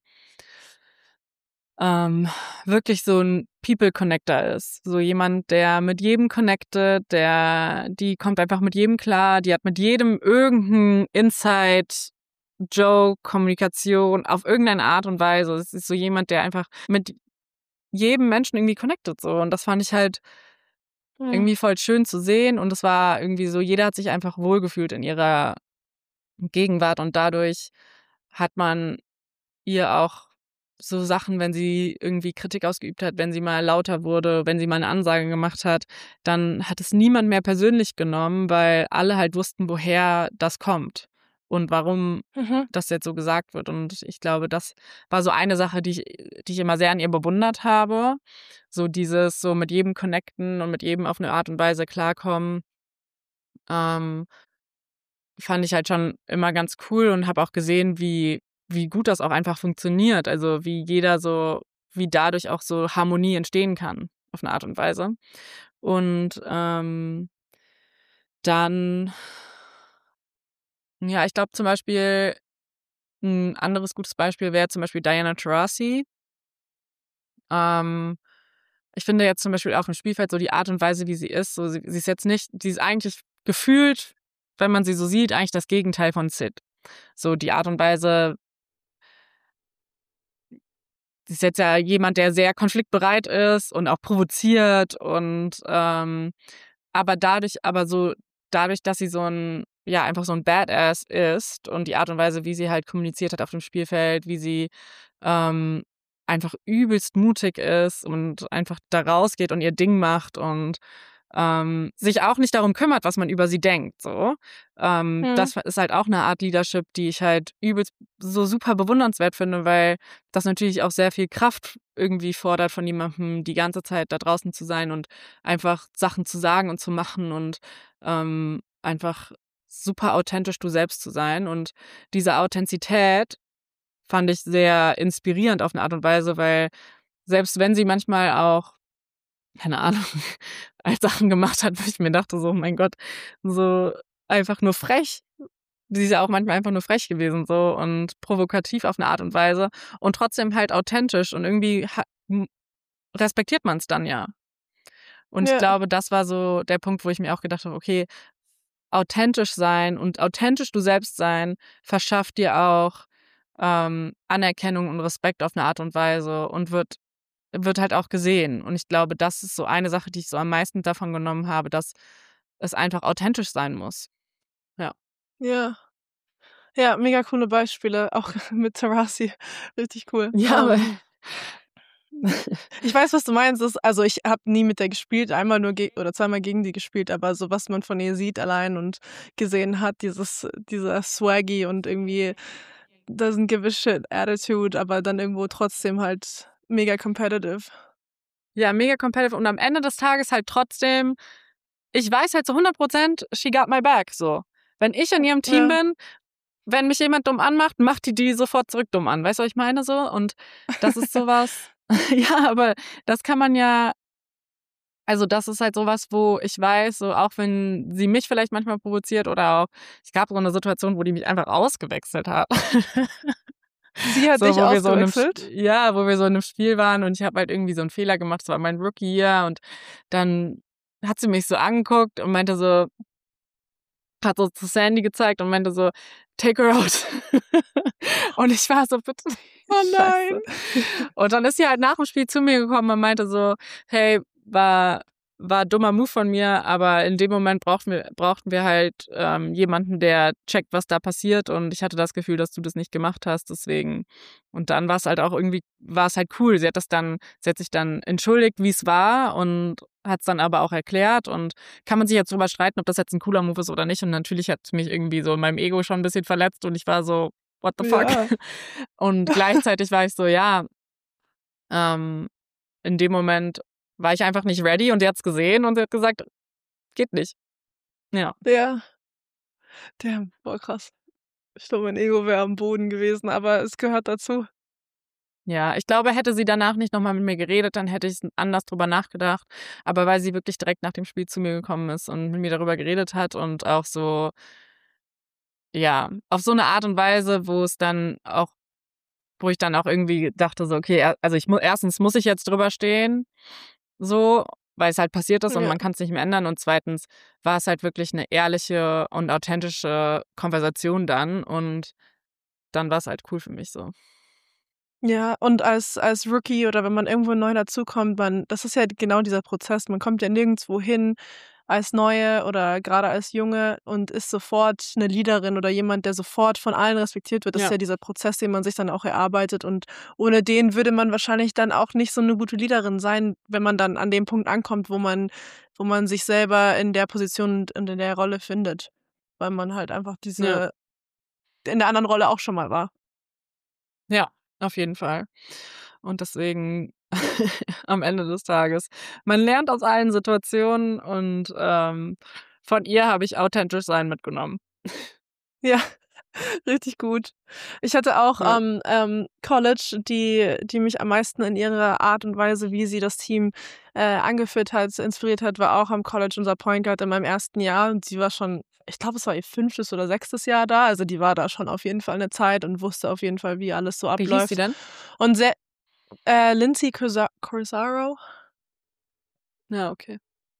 ähm, wirklich so 'n People Connector ist. So jemand, der mit jedem connected, die kommt einfach mit jedem klar, die hat mit jedem irgend 'n Inside Joke, Kommunikation auf irgendeine Art und Weise. Es ist so jemand, der einfach mit jedem Menschen irgendwie connected so und das fand ich halt Mhm. irgendwie voll schön zu sehen und es war irgendwie so, jeder hat sich einfach wohlgefühlt in ihrer Gegenwart und dadurch hat man ihr auch so Sachen, wenn sie irgendwie Kritik ausgeübt hat, wenn sie mal lauter wurde, wenn sie mal 'ne Ansage gemacht hat, dann hat es niemand mehr persönlich genommen, weil alle halt wussten, woher das kommt und warum Mhm. das jetzt so gesagt wird. Und ich glaube, das war so eine Sache, die ich immer sehr an ihr bewundert habe. So dieses so mit jedem connecten und mit jedem auf 'ne Art und Weise klarkommen, ähm, fand ich halt schon immer ganz cool und habe auch gesehen, wie gut das auch einfach funktioniert. Also, wie dadurch auch so Harmonie entstehen kann auf 'ne Art und Weise. Und, dann ja, ich glaube zum Beispiel 'n anderes gutes Beispiel wäre zum Beispiel Diana Taurasi. Ähm, Ich finde jetzt zum Beispiel auf dem Spielfeld so die Art und Weise, wie sie ist, so sie ist jetzt nicht sie ist eigentlich gefühlt, wenn man sie so sieht, eigentlich das Gegenteil von Sid. So die Art und Weise sie ist jetzt ja jemand, der sehr konfliktbereit ist und auch provoziert und, dadurch, dass sie so 'n ja, einfach so 'n Badass ist und die Art und Weise, wie sie halt kommuniziert hat auf dem Spielfeld, wie sie, ähm, einfach übelst mutig ist und einfach da rausgeht und ihr Ding macht und, sich auch nicht darum kümmert, was man über sie denkt. So, das ist halt auch eine Art Leadership, die ich halt übelst so super bewundernswert finde, weil das natürlich auch sehr viel Kraft irgendwie fordert von jemandem, die ganze Zeit da draußen zu sein und einfach Sachen zu sagen und zu machen und einfach super authentisch du selbst zu sein. Und diese Authentizität fand ich sehr inspirierend auf eine Art und Weise, weil selbst wenn sie manchmal auch, keine Ahnung, als Sachen gemacht hat, wo ich mir dachte, so, mein Gott, so einfach nur frech. Sie ist ja auch manchmal einfach nur frech gewesen, so und provokativ auf eine Art und Weise und trotzdem halt authentisch und irgendwie respektiert man es dann ja. Und ich glaube, das war so der Punkt, wo ich mir auch gedacht habe, okay, authentisch sein und authentisch du selbst sein verschafft dir auch Anerkennung und Respekt auf eine Art und Weise und wird halt auch gesehen. Und ich glaube, das ist so eine Sache, die ich so am meisten davon genommen habe, dass es einfach authentisch sein muss. Ja. Ja. Ja, mega coole Beispiele, auch mit Taurasi. Richtig cool. Ja, aber Ich weiß, was du meinst. Also ich habe nie mit der gespielt, einmal nur oder zweimal gegen die gespielt, aber so was man von ihr sieht allein und gesehen hat, dieser Swaggy und irgendwie doesn't give a shit Attitude, aber dann irgendwo trotzdem halt mega competitive. Ja, mega competitive und am Ende des Tages halt trotzdem, ich weiß halt zu 100%, she got my back, so. Wenn ich in ihrem Team bin, wenn mich jemand dumm anmacht, macht die sofort zurück dumm an. Weißt du, was ich meine so? Und das ist sowas, ja, aber das kann man ja, also das ist halt sowas, wo ich weiß, so auch wenn sie mich vielleicht manchmal provoziert oder auch, es gab so eine Situation, wo die mich einfach ausgewechselt hat. Sie hat so, dich wo wir so ausgewechselt? wo wir so in einem Spiel waren und ich habe halt irgendwie so einen Fehler gemacht, das war mein Rookie-Year und dann hat sie mich so angeguckt und meinte so, hat so zu Sandy gezeigt und meinte so, take her out. Und ich war so, bitte. Oh nein. Und dann ist sie halt nach dem Spiel zu mir gekommen und meinte so, hey, war dummer Move von mir, aber in dem Moment brauchten wir halt jemanden, der checkt, was da passiert und ich hatte das Gefühl, dass du das nicht gemacht hast, deswegen. Und dann war es halt auch irgendwie, war es halt cool. Sie hat sich dann entschuldigt, wie es war und hat es dann aber auch erklärt und kann man sich jetzt drüber streiten, ob das jetzt ein cooler Move ist oder nicht und natürlich hat es mich irgendwie so in meinem Ego schon ein bisschen verletzt und ich war so, what the fuck? Ja. Und gleichzeitig war ich so, ja, in dem Moment war ich einfach nicht ready und sie hat's gesehen und sie hat gesagt, geht nicht. Ja. Ja. Damn, boah, krass. Ich glaube, mein Ego wäre am Boden gewesen, aber es gehört dazu. Ja, ich glaube, hätte sie danach nicht nochmal mit mir geredet, dann hätte ich anders drüber nachgedacht. Aber weil sie wirklich direkt nach dem Spiel zu mir gekommen ist und mit mir darüber geredet hat und auch so, ja, auf so eine Art und Weise, wo ich dann auch irgendwie dachte, so, okay, also erstens muss ich jetzt drüber stehen, so, weil es halt passiert ist und man kann es nicht mehr ändern. Und zweitens war es halt wirklich eine ehrliche und authentische Konversation dann. Und dann war es halt cool für mich so. Ja, und als Rookie oder wenn man irgendwo neu dazukommt, das ist ja genau dieser Prozess. Man kommt ja nirgendwo hin als Neue oder gerade als Junge und ist sofort eine Leaderin oder jemand, der sofort von allen respektiert wird. Das ist ja dieser Prozess, den man sich dann auch erarbeitet. Und ohne den würde man wahrscheinlich dann auch nicht so eine gute Leaderin sein, wenn man dann an dem Punkt ankommt, wo man sich selber in der Position und in der Rolle findet. Weil man halt einfach in der anderen Rolle auch schon mal war. Ja, auf jeden Fall. Und deswegen am Ende des Tages, man lernt aus allen Situationen und von ihr habe ich authentisch sein mitgenommen. Ja, richtig gut. Ich hatte auch Ja. am College, die mich am meisten in ihrer Art und Weise, wie sie das Team angeführt hat, inspiriert hat, war auch am College unser Point Guard in meinem ersten Jahr. Und sie war schon, ich glaube, es war ihr 5. oder 6. Jahr da. Also die war da schon auf jeden Fall eine Zeit und wusste auf jeden Fall, wie alles so Wie hieß sie abläuft. denn? Und Lindsay Corsaro. Ja, okay.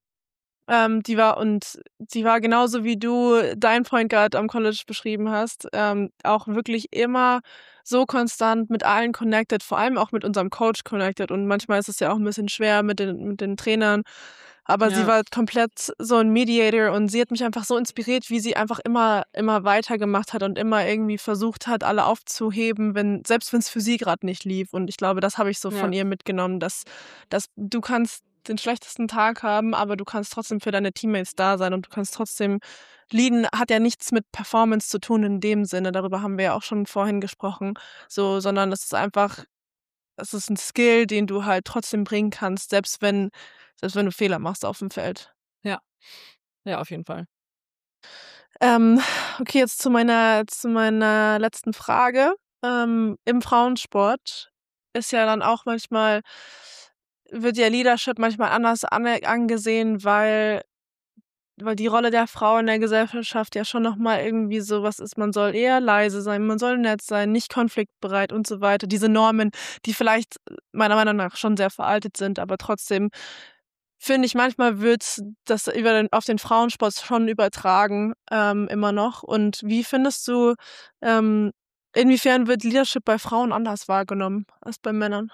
Sie war genauso wie du dein Point Guard am College beschrieben hast, auch wirklich immer so konstant mit allen connected, vor allem auch mit unserem Coach connected. Und manchmal ist es ja auch ein bisschen schwer mit den Trainern. Aber sie war komplett so ein Mediator und sie hat mich einfach so inspiriert, wie sie einfach immer weitergemacht hat und immer irgendwie versucht hat, alle aufzuheben, selbst wenn es für sie gerade nicht lief. Und ich glaube, das habe ich so von ihr mitgenommen, dass du kannst den schlechtesten Tag haben, aber du kannst trotzdem für deine Teammates da sein und du kannst trotzdem leaden, hat ja nichts mit Performance zu tun in dem Sinne, darüber haben wir ja auch schon vorhin gesprochen, so, sondern es ist einfach, es ist ein Skill, den du halt trotzdem bringen kannst, selbst wenn du Fehler machst auf dem Feld. Ja. Ja, auf jeden Fall. Ähm, okay, jetzt zu meiner letzten Frage. Im Frauensport ist ja dann auch manchmal wird ja Leadership manchmal anders angesehen, weil die Rolle der Frau in der Gesellschaft ja schon noch mal irgendwie so was ist, man soll eher leise sein, man soll nett sein, nicht konfliktbereit und so weiter. Diese Normen, die vielleicht meiner Meinung nach schon sehr veraltet sind, aber trotzdem finde ich, manchmal wird das auf den Frauensport schon übertragen, immer noch. Und wie findest du, inwiefern wird Leadership bei Frauen anders wahrgenommen als bei Männern?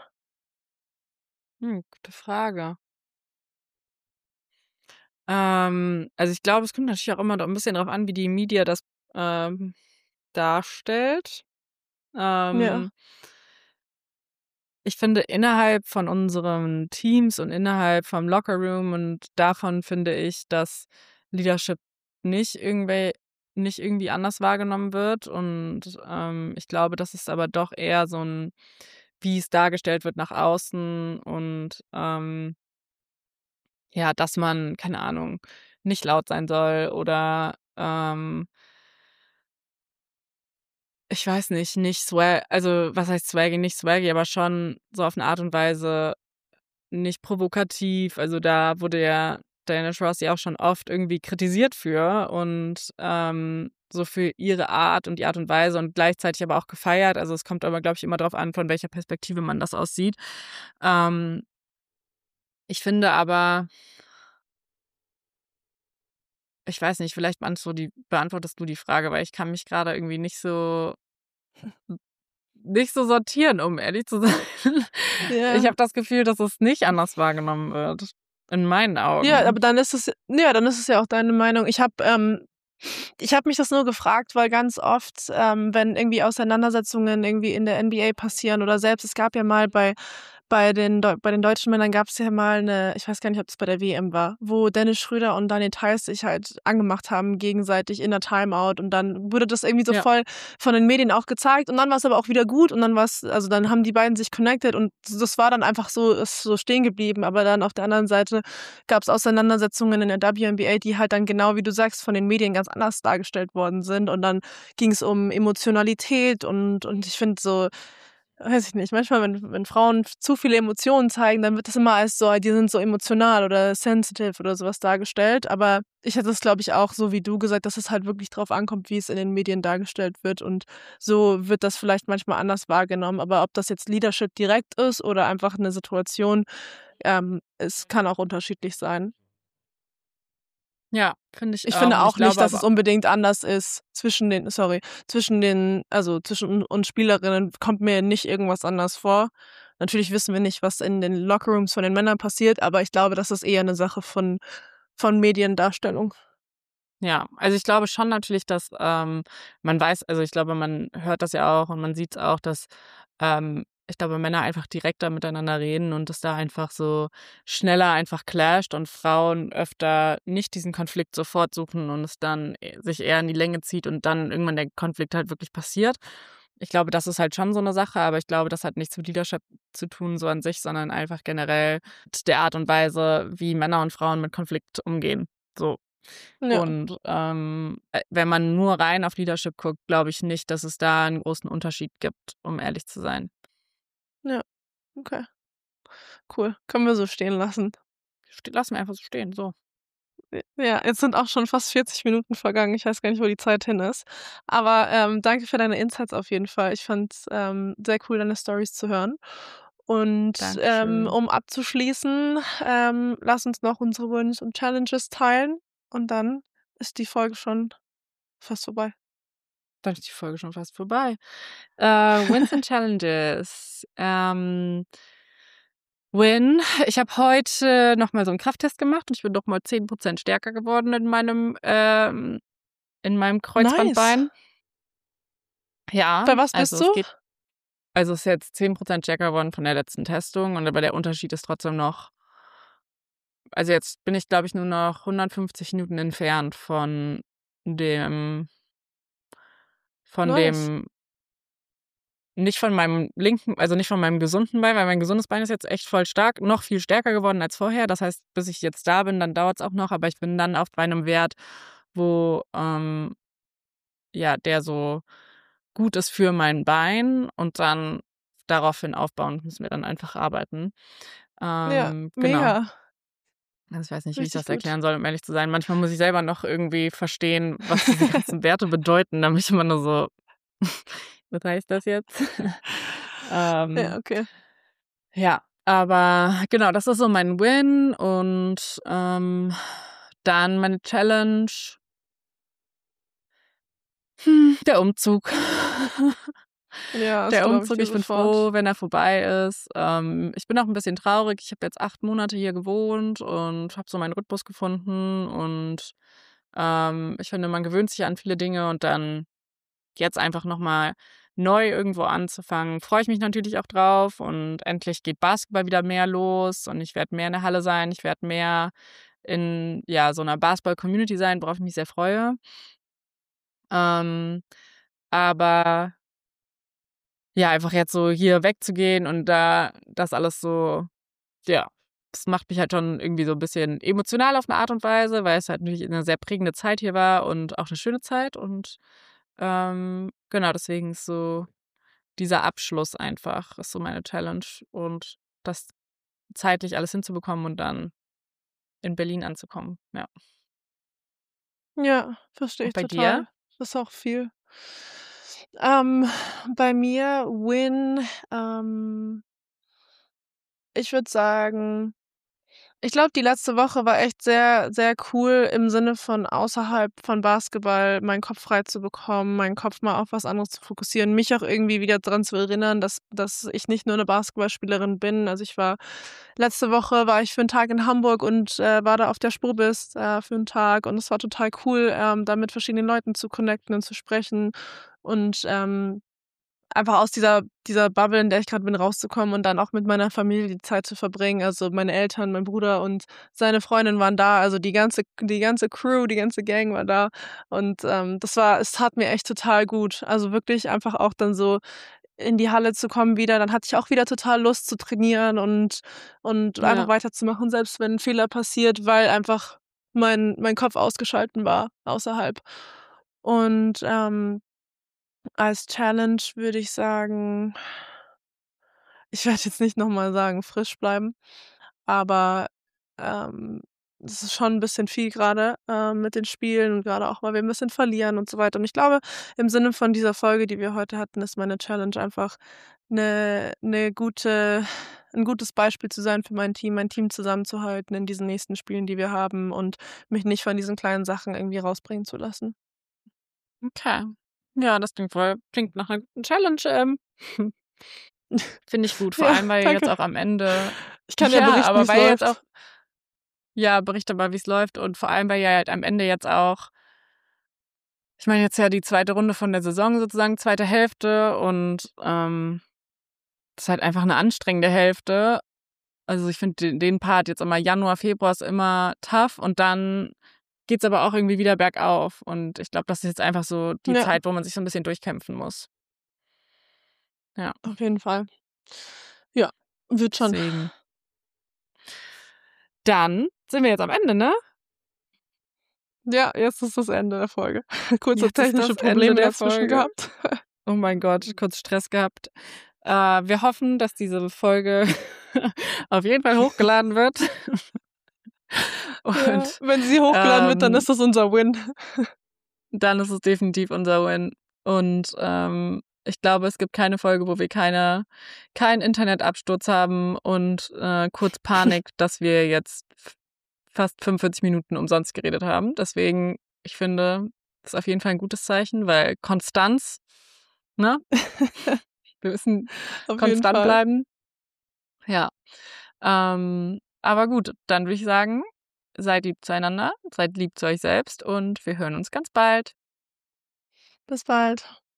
Gute Frage. Also ich glaube, es kommt natürlich auch immer ein bisschen drauf an, wie die Media das ähm, darstellt. Ja. Ähm, Ich finde, innerhalb von unseren Teams und innerhalb vom Lockerroom und davon finde ich, dass Leadership nicht irgendwie anders wahrgenommen wird. Und ich glaube, das ist aber doch eher so ein, wie es dargestellt wird nach außen und ja, dass man, keine Ahnung, nicht laut sein soll oder ich weiß nicht also was heißt swaggy, nicht swaggy, aber schon so auf eine Art und Weise nicht provokativ. Also, da wurde ja Diana Taurasi auch schon oft irgendwie kritisiert für und so für ihre Art und die Art und Weise und gleichzeitig aber auch gefeiert. Also, es kommt aber, glaube ich, immer drauf an, von welcher Perspektive man das aussieht. Ähm, Ich finde aber ich weiß nicht, vielleicht beantwortest du die Frage, weil ich kann mich gerade irgendwie nicht so sortieren, um ehrlich zu sein. Ich Ja. habe das Gefühl, dass es nicht anders wahrgenommen wird, in meinen Ja, Augen. aber dann ist es ja auch deine Meinung. Ich habe mich das nur gefragt, weil ganz oft, wenn irgendwie Auseinandersetzungen irgendwie in der NBA passieren oder selbst es gab ja mal bei den deutschen Männern gab es ja mal eine, ich weiß gar nicht, ob das bei der WM war, wo Dennis Schröder und Daniel Theis sich halt angemacht haben gegenseitig in der Timeout und dann wurde das irgendwie so Ja. voll von den Medien auch gezeigt und dann war es aber auch wieder gut und dann haben die beiden sich connected und das war dann einfach so ist so stehen geblieben, aber dann auf der anderen Seite gab es Auseinandersetzungen in der WNBA, die halt dann genau wie du sagst, von den Medien ganz anders dargestellt worden sind. Und dann ging es um Emotionalität und ich finde so, weiß ich nicht, manchmal, wenn Frauen zu viele Emotionen zeigen, dann wird das immer als so, die sind so emotional oder sensitive oder sowas dargestellt. Aber ich hätte es, glaube ich, auch so wie du gesagt, dass es halt wirklich drauf ankommt, wie es in den Medien dargestellt wird. Und so wird das vielleicht manchmal anders wahrgenommen. Aber ob das jetzt Leadership direkt ist oder einfach eine Situation, es kann auch unterschiedlich sein. Ja, finde ich Ich auch. finde Und ich auch nicht, glaube dass es aber unbedingt anders ist also zwischen uns Spielerinnen kommt mir nicht irgendwas anders vor. Natürlich wissen wir nicht, was in den Lockerrooms von den Männern passiert, aber ich glaube, das ist eher eine Sache von Mediendarstellung. ja, also ich glaube schon natürlich, dass man weiß, also ich glaube, man hört das ja auch und man sieht's auch, dass ich glaube, Männer einfach direkter miteinander reden und es da einfach so schneller einfach clasht und Frauen öfter nicht diesen Konflikt sofort suchen und es dann sich eher in die Länge zieht und dann irgendwann der Konflikt halt wirklich passiert. Ich glaube, das ist halt schon so eine Sache, aber ich glaube, das hat nichts mit Leadership zu tun so an sich, sondern einfach generell mit der Art und Weise, wie Männer und Frauen mit Konflikt umgehen. So. Ja, Und wenn man nur rein auf Leadership guckt, glaube ich nicht, dass es da einen großen Unterschied gibt, um ehrlich zu sein. ja, okay, cool. Können wir so stehen lassen. Lass mir einfach so stehen, so. Ja, jetzt sind auch schon fast 40 Minuten vergangen. Ich weiß gar nicht, wo die Zeit hin ist. Aber danke für deine Insights auf jeden Fall. Ich fand's sehr cool, deine Stories zu hören. Und Dankeschön. um abzuschließen, lass uns noch unsere Wins und Challenges teilen. Und dann ist die Folge schon fast vorbei. Dann ist die Folge schon fast vorbei. Wins and Challenges. Ich habe heute noch mal so einen Krafttest gemacht und ich bin noch mal 10% stärker geworden in meinem Nice. Kreuzbandbein. Ja, Bei was also bist es du? geht also es ist jetzt 10% stärker geworden von der letzten Testung und aber der Unterschied ist trotzdem noch also jetzt bin ich, glaube ich, nur noch 150 Minuten entfernt von dem, Nice. nicht von meinem linken, also nicht von meinem gesunden Bein, weil mein gesundes Bein ist jetzt echt voll stark, noch viel stärker geworden als vorher. Das heißt, bis ich jetzt da bin, dann dauert es auch noch, aber ich bin dann bei einem Wert, wo ja, der so gut ist für mein Bein, und dann daraufhin aufbauen müssen wir dann einfach arbeiten. Ja, Genau. mega. Also ich weiß nicht, wie ich Richtig das gut. erklären soll, um ehrlich zu sein. Manchmal muss ich selber noch irgendwie verstehen, was diese ganzen Werte bedeuten. Da bin ich immer nur so, was heißt das jetzt? Ja, ähm, okay. ja, aber genau, das ist so mein Win, und dann meine Challenge, der Umzug. Ja, das Der glaube ich Umzug, dir ich bin froh, sofort. wenn er vorbei ist. Ich bin auch ein bisschen traurig. Ich habe jetzt 8 Monate hier gewohnt und habe so meinen Rhythmus gefunden, und ich finde, man gewöhnt sich an viele Dinge, und dann jetzt einfach noch mal neu irgendwo anzufangen, freue ich mich natürlich auch drauf, und endlich geht Basketball wieder mehr los, und ich werde mehr in der Halle sein. Ich werde mehr in, ja, so einer Basketball-Community sein, worauf ich mich sehr freue. Ähm, aber ja, einfach jetzt so hier wegzugehen und da das alles so, ja, das macht mich halt schon irgendwie so ein bisschen emotional auf eine Art und Weise, weil es halt natürlich 'ne sehr prägende Zeit hier war und auch eine schöne Zeit, und genau, deswegen ist so dieser Abschluss einfach ist so meine Challenge, und das zeitlich alles hinzubekommen und dann in Berlin anzukommen, ja. Ja, verstehe Und ich bei dir? total. Das ist auch viel. Ähm, bei mir Win, ähm, ich würde sagen, ich glaube, die letzte Woche war echt sehr, sehr cool im Sinne von außerhalb von Basketball meinen Kopf frei zu bekommen, meinen Kopf mal auf was anderes zu fokussieren, mich auch irgendwie wieder dran zu erinnern, dass ich nicht nur 'ne Basketballspielerin bin. Also, letzte Woche war ich für 'n Tag in Hamburg und, war da auf der Sprobis, für 'n Tag, und es war total cool, da mit verschiedenen Leuten zu connecten und zu sprechen und, einfach aus dieser Bubble, in der ich grad bin, rauszukommen und dann auch mit meiner Familie die Zeit zu verbringen. Also, meine Eltern, mein Bruder und seine Freundin waren da, also die ganze Crew, die ganze Gang war da, und, es tat mir echt total gut. Also, wirklich einfach auch dann so in die Halle zu kommen wieder. Dann hatte ich auch wieder total Lust zu trainieren und einfach Ja, weiterzumachen, selbst wenn 'n Fehler passiert, weil einfach mein Kopf ausgeschalten war außerhalb. Und, als Challenge würde ich sagen, ich werde jetzt nicht noch mal sagen, frisch bleiben, aber, ähm, es ist schon 'n bisschen viel grade, mit den Spielen und grade auch, weil wir 'n bisschen verlieren und so weiter. Und ich glaube, im Sinne von dieser Folge, die wir heute hatten, ist meine Challenge einfach 'n gutes Beispiel zu sein für mein Team zusammenzuhalten in diesen nächsten Spielen, die wir haben, und mich nicht von diesen kleinen Sachen irgendwie rausbringen zu lassen. okay. Ja, das klingt nach 'ner guten Challenge, finde ich gut, vor Ja, allem, weil ihr jetzt danke. auch am Ende Ich kann ja ja, berichten, aber wie's weil ihr jetzt auch, läuft. ja, berichte mal, wie's läuft, und vor allem, weil ihr halt am Ende jetzt auch, ich meine, jetzt ja die zweite Runde von der Saison sozusagen, zweite Hälfte, und das ist halt einfach 'ne anstrengende Hälfte. Also, ich finde den Part jetzt immer Januar, Februar ist immer tough, und dann geht's aber auch irgendwie wieder bergauf, und ich glaube, das ist jetzt einfach so die Ja, Zeit, wo man sich so 'n bisschen durchkämpfen muss. Ja, auf jeden Fall. Ja, wird schon. deswegen. Dann sind wir jetzt am Ende, ne? Ja, jetzt ist das Ende der Folge. Kurze Jetzt ist technische das Ende Probleme der dazwischen Folge. gehabt. Oh mein Gott, kurz Stress gehabt. Wir hoffen, dass diese Folge auf jeden Fall hochgeladen wird. Ja, Und, wenn sie hochgeladen wird, dann ähm, ist das unser Win. dann ist es definitiv unser Win. Und, ich glaube, es gibt keine Folge, wo wir keinen Internetabsturz haben und, kurz Panik, dass wir jetzt fast 45 Minuten umsonst geredet haben. Deswegen, ich finde, das ist auf jeden Fall ein gutes Zeichen, weil Konstanz, ne? Wir müssen Auf jeden konstant Fall. bleiben. Ja. Aber gut, dann würde ich sagen, seid lieb zueinander, seid lieb zu euch selbst, und wir hören uns ganz bald. Bis bald.